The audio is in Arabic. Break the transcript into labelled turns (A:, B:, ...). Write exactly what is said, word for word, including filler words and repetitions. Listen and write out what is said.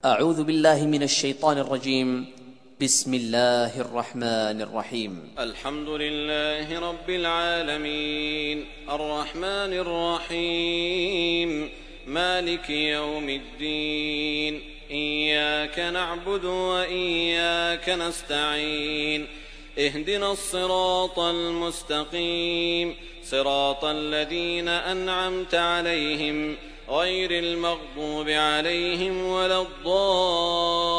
A: أعوذ بالله من الشيطان الرجيم. بسم الله الرحمن الرحيم.
B: الحمد لله رب العالمين الرحمن الرحيم مالك يوم الدين إياك نعبد وإياك نستعين اهدنا الصراط المستقيم صراط الذين أنعمت عليهم غير المغضوب عليهم ولا الضالين